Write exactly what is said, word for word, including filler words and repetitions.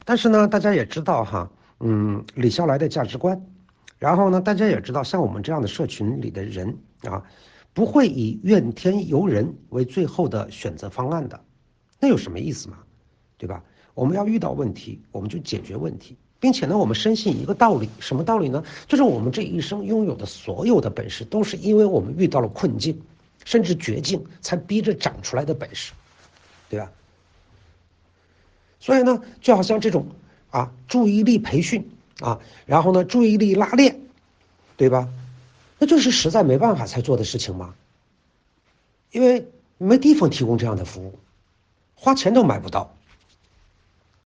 但是呢，大家也知道哈，嗯，李笑来的价值观，然后呢，大家也知道，像我们这样的社群里的人啊，不会以怨天尤人为最后的选择方案的，那有什么意思嘛？对吧？我们要遇到问题，我们就解决问题，并且呢，我们深信一个道理，什么道理呢？就是我们这一生拥有的所有的本事，都是因为我们遇到了困境，甚至绝境，才逼着长出来的本事，对吧？所以呢，就好像这种啊，注意力培训啊，然后呢，注意力拉练，对吧？那就是实在没办法才做的事情嘛，因为没地方提供这样的服务，花钱都买不到。